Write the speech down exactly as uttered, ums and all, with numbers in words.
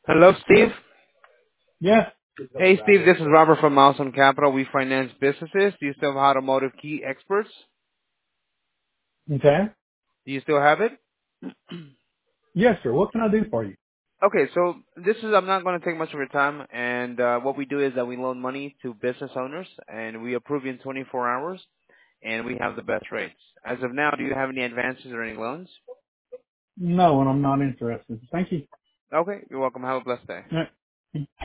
Hello, Steve. Yeah. Hey, Steve. This is Robert from Milestone Capital. We finance businesses. Do you still have automotive key experts? Okay. Do you still have it? Yes, sir. What can I do for you? Okay, so this is, I'm not going to take much of your time, and uh, what we do is that we loan money to business owners, and we approve you in twenty-four hours, and we have the best rates. As of now, do you have any advances or any loans? No, and I'm not interested. Thank you. Okay, you're welcome. Have a blessed day. Yeah.